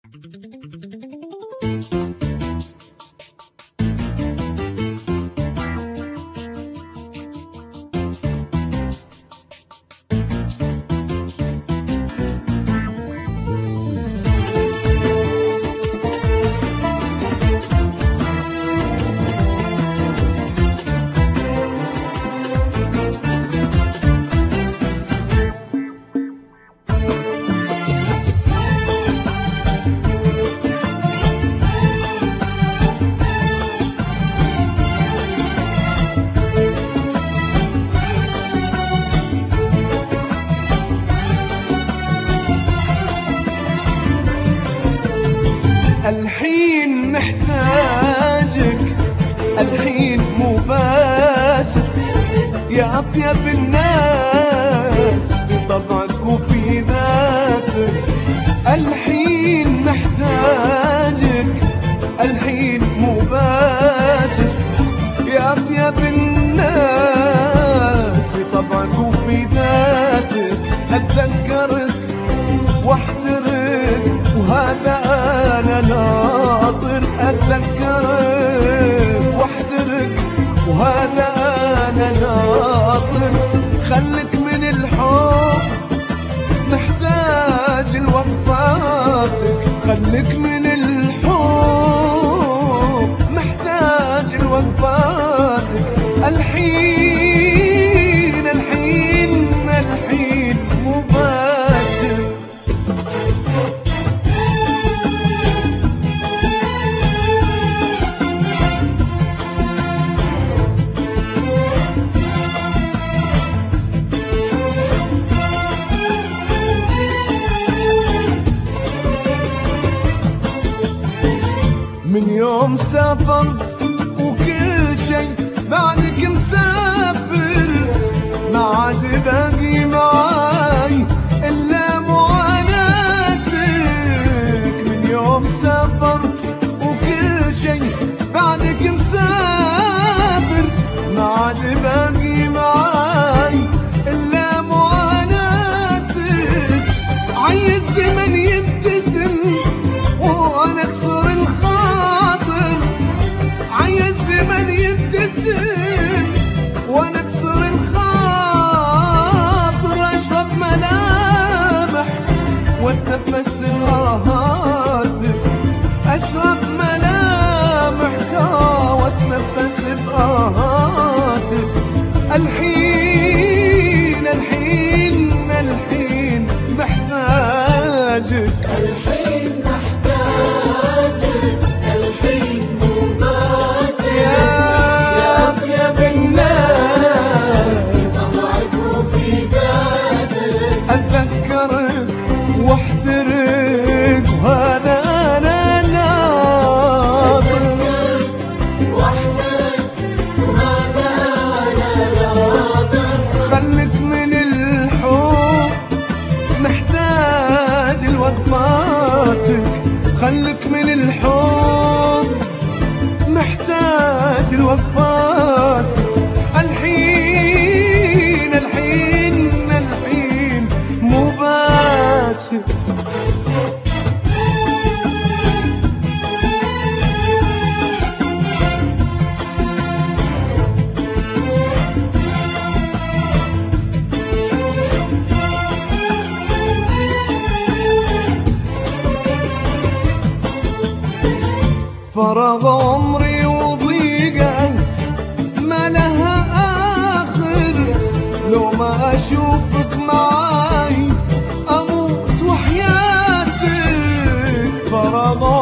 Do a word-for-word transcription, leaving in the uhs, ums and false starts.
الحين محتاجك، الحين مو باكر يا أطيب الناس بطبعك وفي ذاتك. الحين محتاجك، الحين مو باكر يا أطيب الناس بطبعك وفي ذاتك. أتذكرك واحترق وهذا أنا ناطر، أتذكرك واحترق وهذا أنا ناطر. خلك من الحب محتاج لوقفاتك، خلك من الحب محتاج لوقفاتك. الحين الحين الحين مو باكر. من يوم سافرت وكل شي بعدك مسافر، ما عاد باقي معاي إلا معاناتك. من يوم سافرت وكل شي بعدك مسافر، ما عاد باقي معاي إلا معاناتك. عي الزمن يبتسم وأنا أكسر الخاطر، عي الزمن يبتسم وأنا أكسر الخاطر. أشرب ملامح وأتنفس بآهاتك، أشرب ملامحك وأتنفس بآهاتك. الحين الحين الحين محتاجك، الحين محتاجك، الحين مو باكر يا أطيب الناس بطبعك وفي ذاتك. أتذكرك واحترق وهذا أنا ناطر، أتذكرك واحترق وهذا أنا ناطر. خلك من الحب محتاج لوقفاتك، خلك من الحب محتاج لوقفاتك. الحين الحين الحين مو باكر. فراغ عمري وضيقه ما لها آخر، لو ما أشوفك معاي أموت وحياتك. فراغ